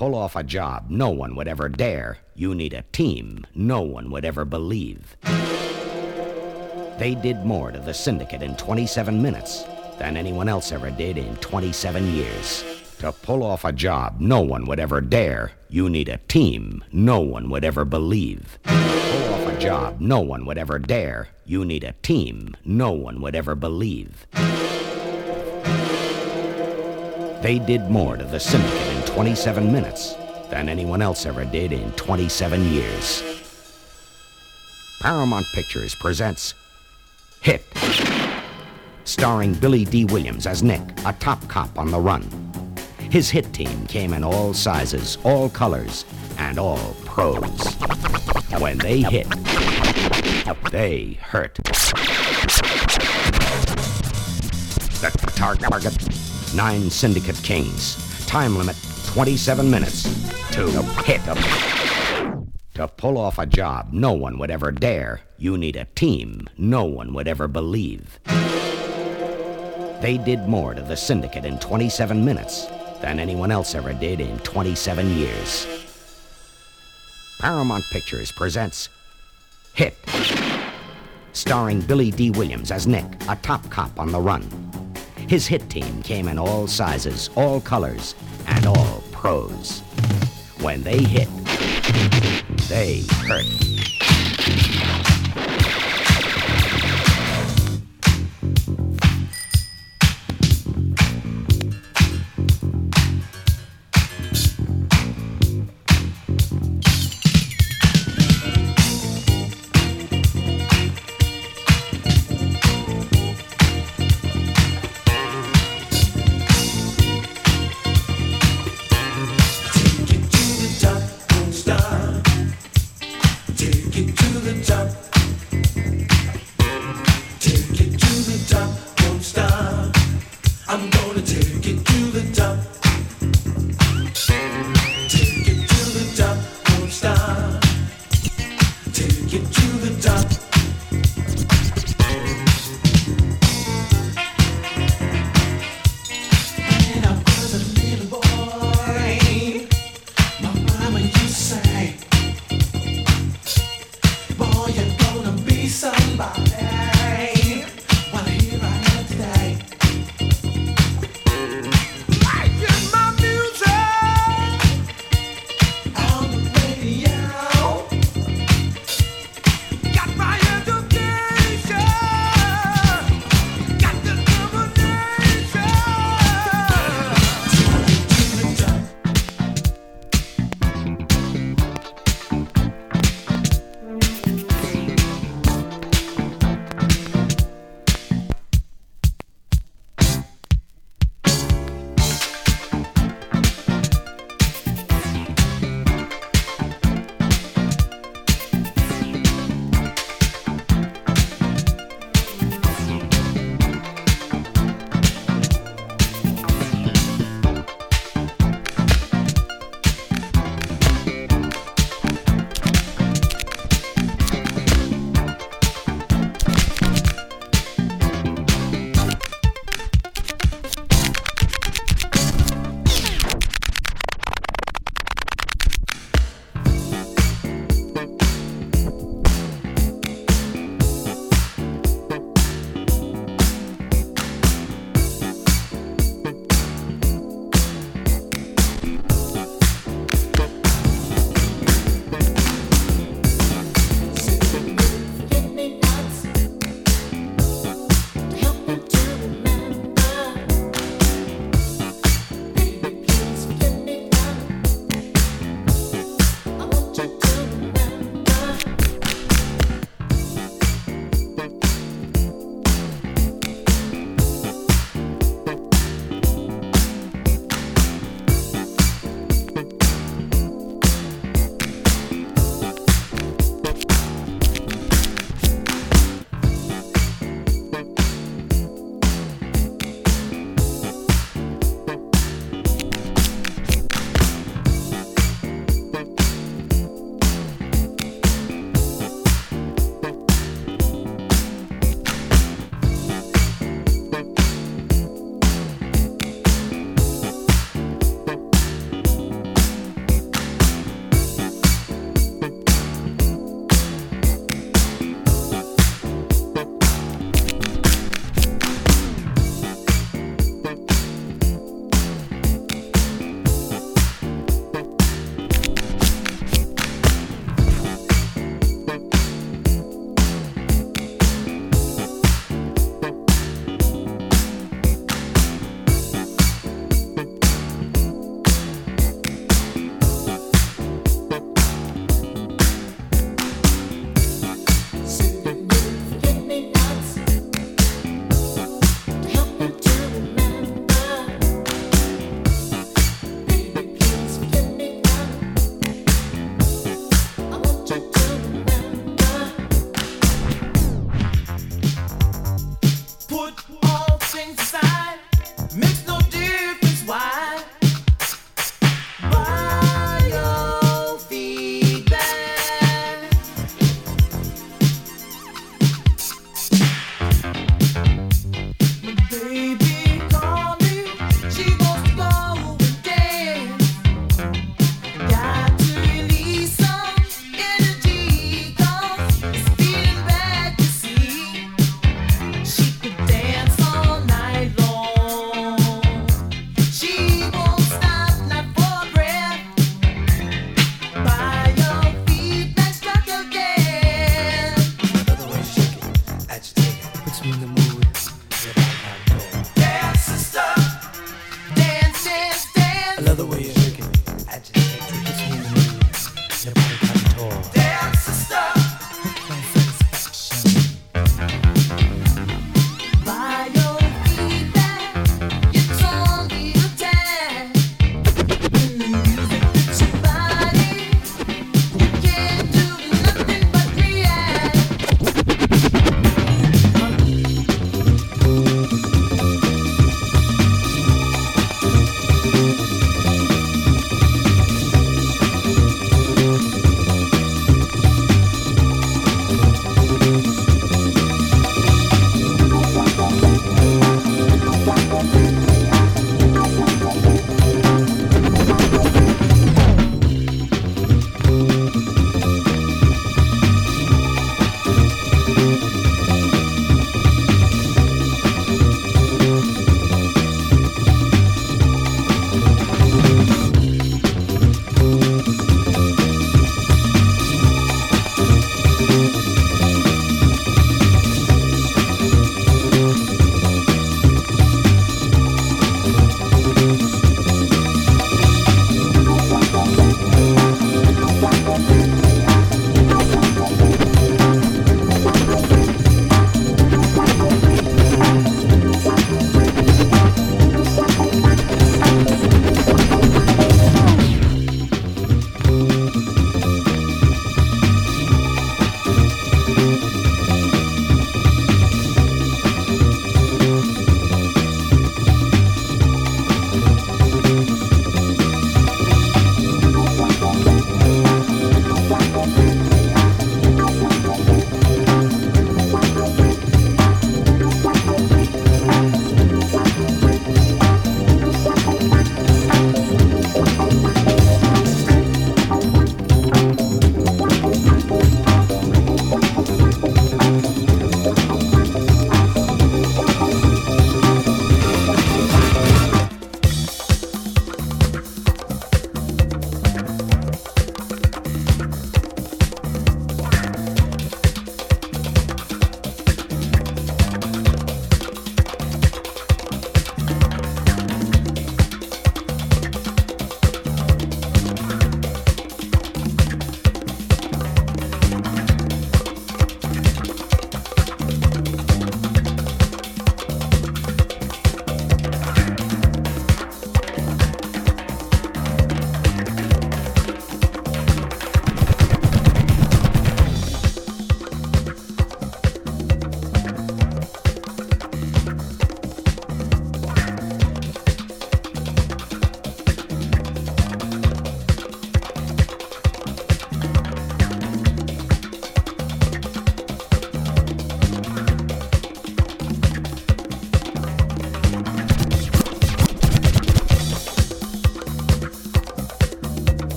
pull off a job no one would ever dare, you need a team no one would ever believe. They did more to the syndicate in 27 minutes than anyone else ever did in 27 years. To pull off a job no one would ever dare, you need a team no one would ever believe. Pull off a job no one would ever dare, you need a team no one would ever believe. They did more to the syndicate in 27 minutes than anyone else ever did in 27 years. Paramount Pictures presents Hit, starring Billy D. Williams as Nick, a top cop on the run. His hit team came in all sizes, all colors, and all pros. When they hit, they hurt. The target, 9 Syndicate Kings. Time limit, 27 minutes. To hit. To pull off a job no one would ever dare, you need a team no one would ever believe. They did more to the syndicate in 27 minutes than anyone else ever did in 27 years. Paramount Pictures presents Hit, starring Billy D. Williams as Nick, a top cop on the run. His hit team came in all sizes, all colors, and all pros. When they hit, they hurt. Take it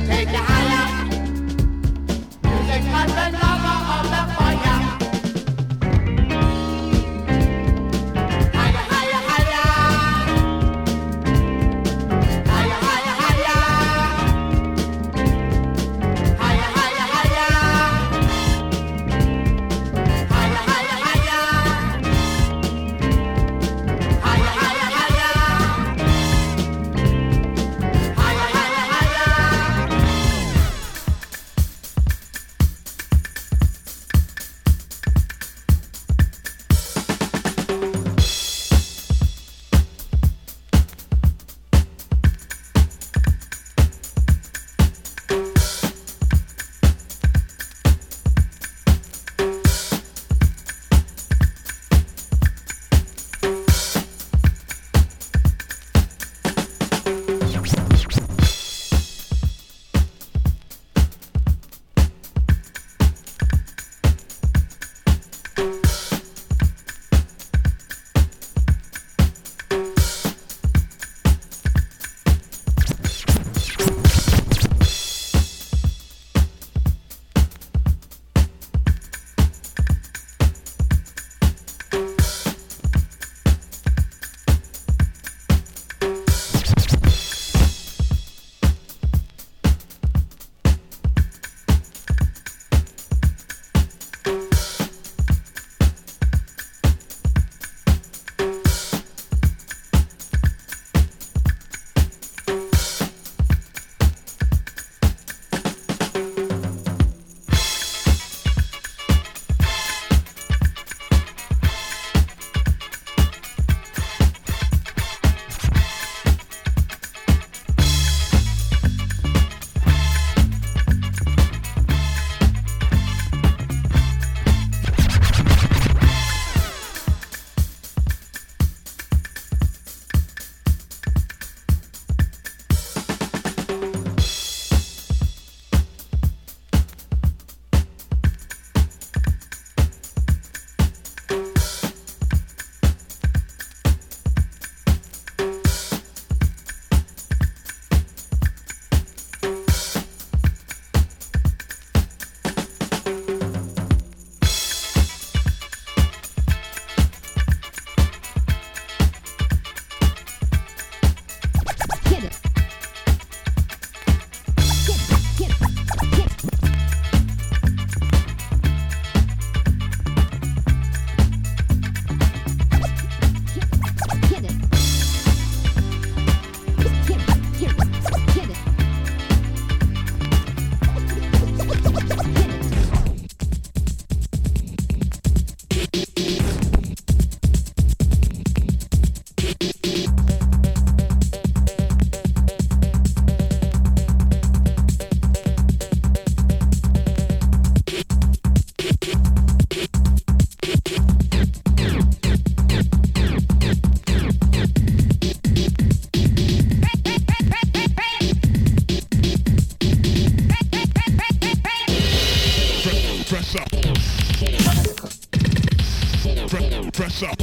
take you higher. Music has the lover of the fire. Higher, higher, higher. Higher, higher, higher. Higher, higher, higher. Higher, higher, higher. Higher, higher, higher. Higher, higher, higher. Press up.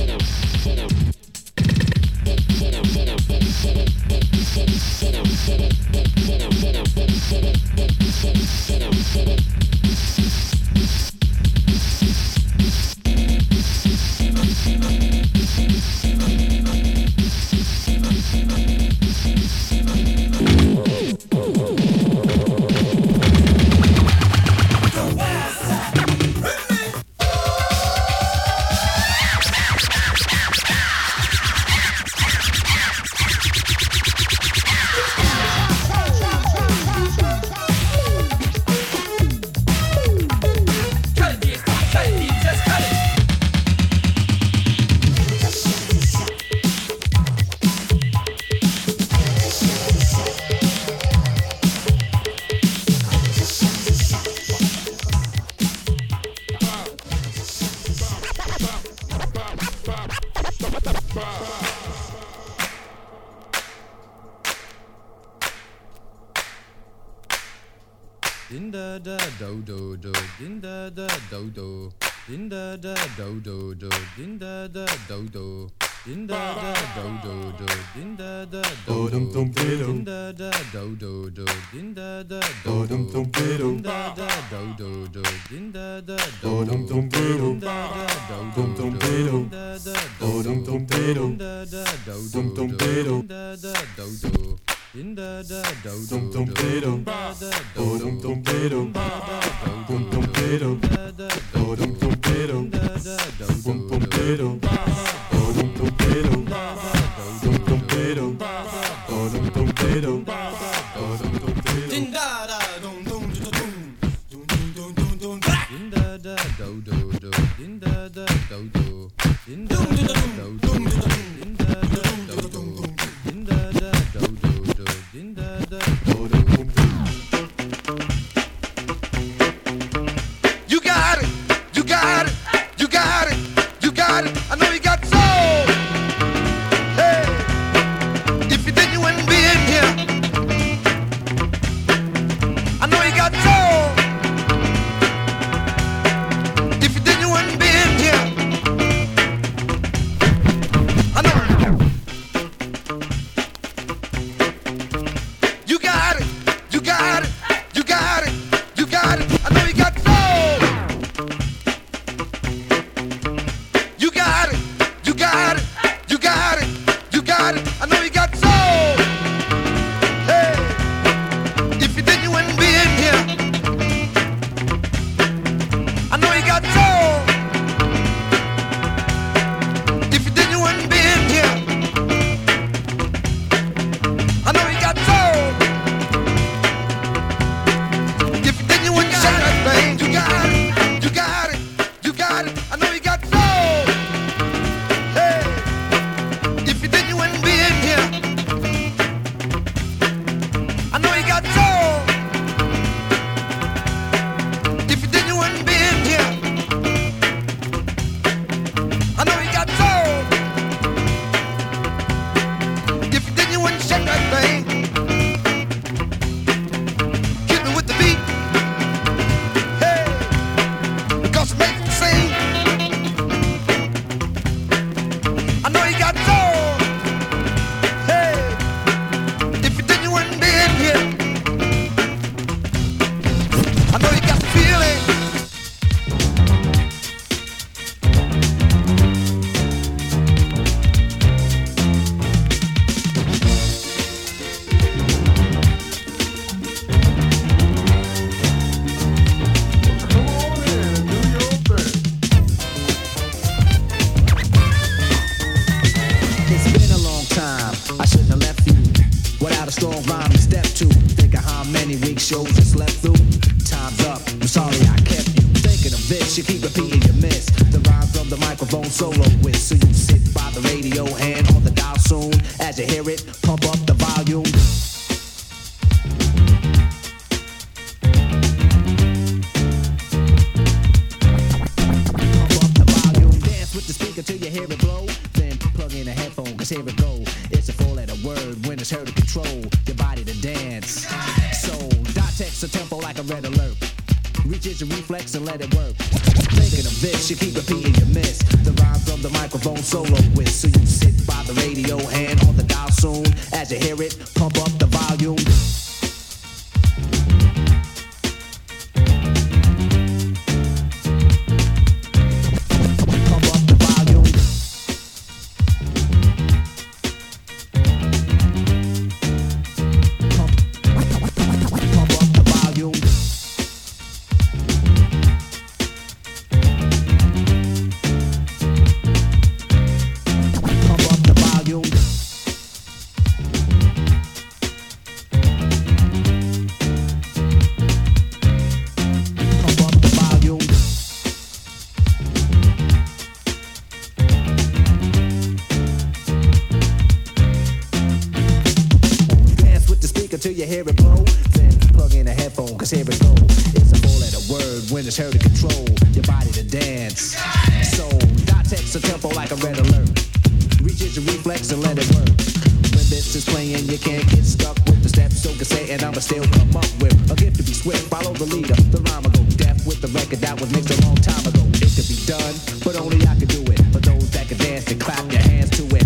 Din da da do do do, din da da do do, din da da do do do, din da da do do, din da da do do do din da da do dum dum din da da do do do din da da do dum dum din da da do do do din da da do dum dum din da da do dum dum din da da do dum dum din da da do dum dum din da da do do in da da do dum dum dum da da do dum dum dum da da do dum dum dum da da do dum dum dum da da do dum dum dum da da do dum dum dum da da do dum dum dum da da do dum dum dum da da do dum dum dum din da da dum dum dum dum dum dum dum din da da do do do din da da do do din da da do dum dum din da da do do din da da do do do din da da do dum dum. You got it, you got it, you got it, you got it. I know you got soul. Hey, if you did, you wouldn't be in here. I know you got soul. If you did, you wouldn't be in here. I know. You got it, you got it, you got it, you got it. I know you got soul. You got it, you got it, you got it, you got it. I know you got soul. Hey, if you did, you wouldn't be in here. I know you got soul. If you did, you wouldn't be in here. I know you got soul. If you did, you wouldn't shut that thing. You got it, you got it, you got it. I know you got soul. Hey, if you did, you wouldn't be in here. I know you got soul. If you did, you wouldn't be in here. I know you got soul. If you did, you wouldn't shut that thing. Hit me with the beat. Hey, because it makes me sing. I know you got soul. Hey, if you did, you wouldn't be in here. I know you got the feeling. It's been a long time, I shouldn't have left you without a strong rhyme to step to. Think of how many weak shows I slept through. Time's up, I'm sorry I kept you thinking of this. You keep repeating your miss the rhyme from the microphone solo with. So you sit by the radio, hand on the dial soon. As you hear it, pump up the volume. Pump up the volume. Dance with the speaker till you hear it blow. Then plug in a headphone, cause here it go. It's a four-letter word when it's heard to control your body to dance. So, dot text a tempo like a red alert. Reaches your reflex and let it work. Thinking of this, you keep repeating your miss the rhyme from the microphone solo with. So you sit by the radio, hand on the dial soon. As you hear it, pump up the volume. Pump up the volume. Pump up the volume. Pump up the volume. Pump up the volume. Dance with the speaker till you hear it blow. Then plug in a headphone, cause here it go. It's a four-letter word when it's heard to control your body to dance. So, dot text a tempo like a red alert. Reaches your reflex and let it work. When this is playing, you can't get stuck with the steps. So can say, and I'ma still come up with a gift to be swift. Follow the leader, the rhyme will go deaf with the record that was mixed a long time ago. It could be done, but only I could do it. For those that can dance and clap your hands to it.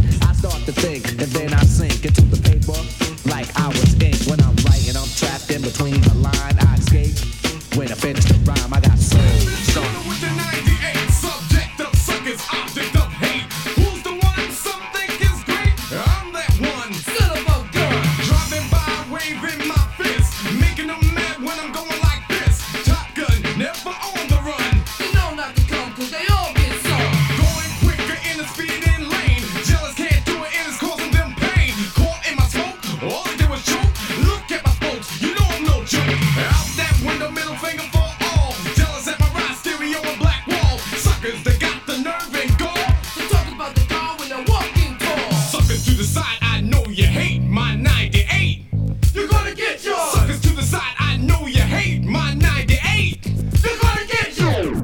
mind, I escape. When I finish the rhyme, I got soul. So with the 98, subject of suckers, object of hate. Who's the one some think is great? I'm that one, son of a gun. Driving by, waving my fist, making them mad when I'm going like this. Top Gun, never on the run. You know not to come, cause they all get some. Going quicker in the speeding lane. Jealous can't do it and it's causing them pain. Caught in my smoke, all I did was choke. Look at my folks, you know I'm no joke. Out that window, middle finger for all. Jealous at my ride, stereo and black wall. Suckers, they got the nerve and gall. So talk about the car when they're walking tall. Suckers to the side, I know you hate my 98. You're gonna get yours. Suckers to the side, I know you hate my 98. You're gonna get yours.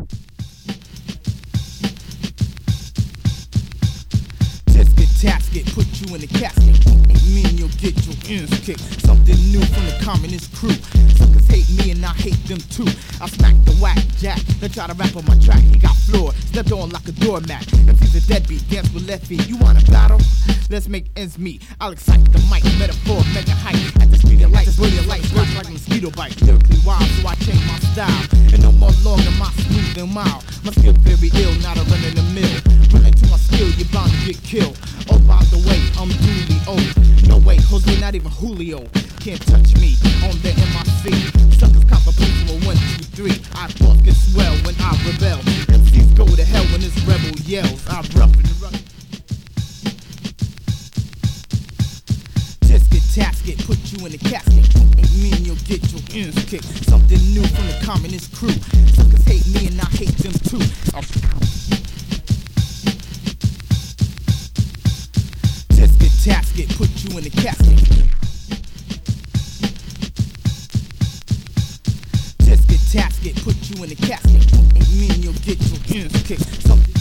Tisket, tasket, put you in the casket. Ain't mean you'll get your ends kicked. Something new from the communist crew. Suckers hate me and I hate them too. I smacked the whack jack. They try to rap on my track. He got floored, stepped on like a doormat. MC's a deadbeat, dance with left feet. You wanna battle? Let's make ends meet. I'll excite the mic, metaphor, mega height. At the speed of light, brilliant light, scratch like a mosquito bite. Lyrically wild, so I change my style. And no more longer my smooth and mild. My skill very ill, not a run in the mill. Running to my skill, you're bound to get killed. Oh, by the way, I'm duly old. No way, Jose, not even Julio. Can't touch me on the MIC. Suckers cop a piece for 1, 2, 3. I thought get swell when I rebel. MCs go to hell when this rebel yells. I'm rough and rough. Tisket, tasket, put you in the casket. Ain't mean you'll get your ends kicked. Something new from the communist crew. Suckers hate me and I hate them too. Tisket, tasket, put you in the casket. Tisket, tasket, put you in the casket. Ain't mean you'll get your ends kicked. Something.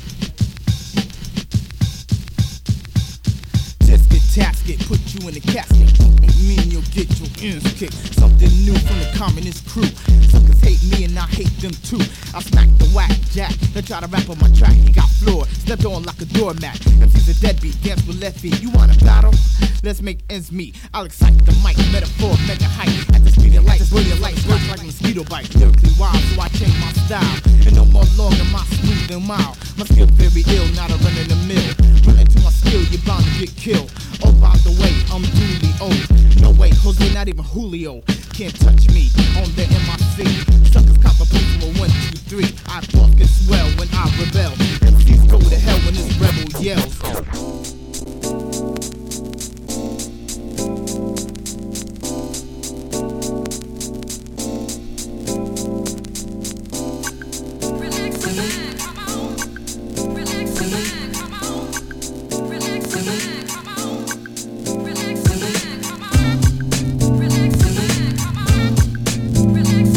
Tisket, tasket, put you in the casket. Ain't mean you'll get your ends kicked. Something new from the communist crew. Suckers hate me and I hate them too. I smacked the whack jack. They try to rap on my track. He got floored, stepped on like a doormat. MC's a deadbeat, dance with left feet. You wanna battle? Let's make ends meet. I'll excite the mic, metaphor, mega height. At the speed of light, brilliant light, scratch like a mosquito bite. Lyrically wild, so I change my style. And no more longer my smooth and mild. My skill very ill, not a run in the mill. Running to my skill, you're bound to get killed. Oh, by the way, I'm duly old. No way, Jose, not even Julio. Can't touch me on the MIC. Suckers cop a piece for 1, 2, 3. I thought get swell when I rebel. MCs go to hell when this rebel yells. Relax.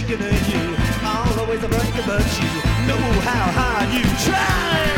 looking at you. All the ways I'm running, but you know how hard you try.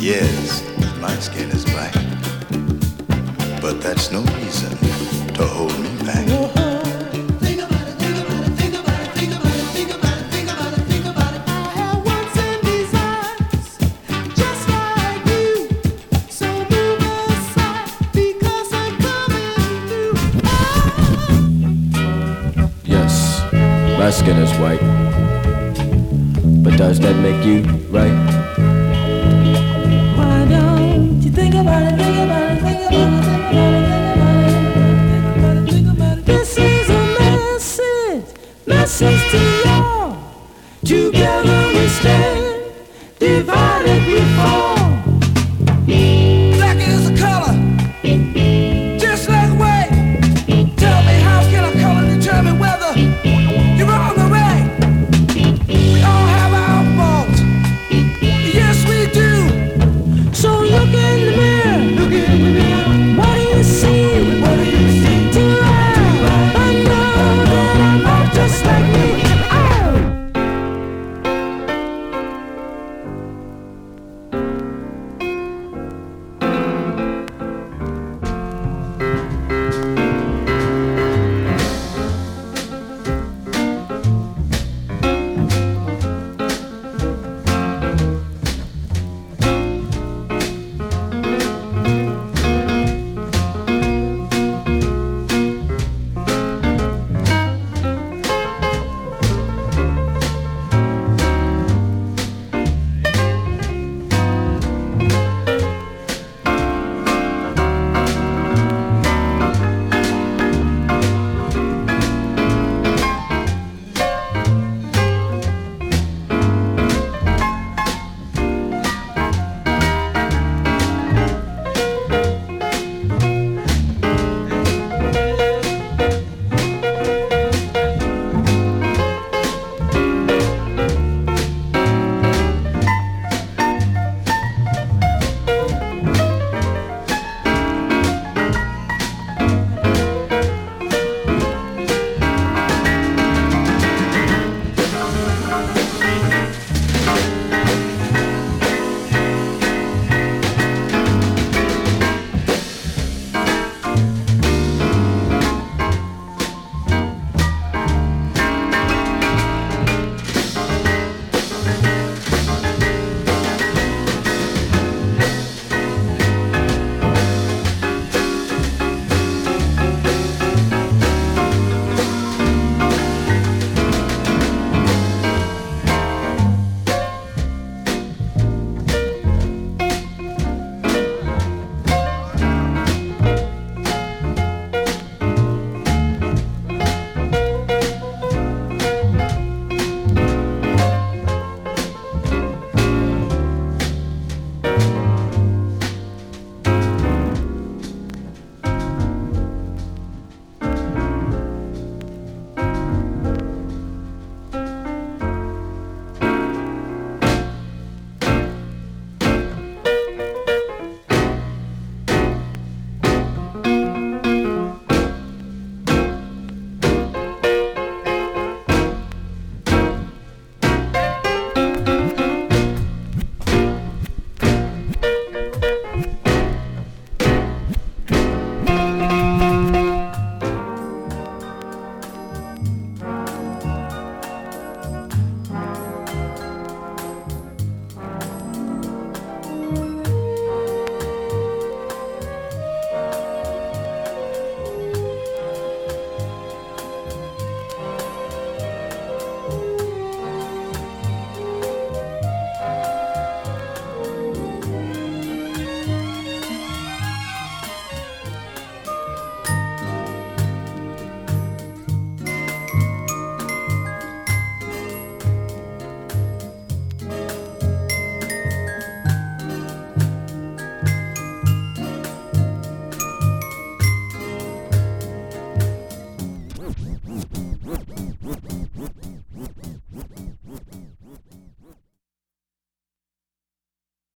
Yes, my skin is black, but that's no reason to hold me back. Think about it, think about it, think about it, think about it, think about it, think about it, think about it. I have once in these eyes, just like you. So move aside, because I'm coming through. Yes, my skin is white, but does that make you right? Why don't you think about it, think about it, think about it, think about it, think about it, think about it, think about it. This is a message to you.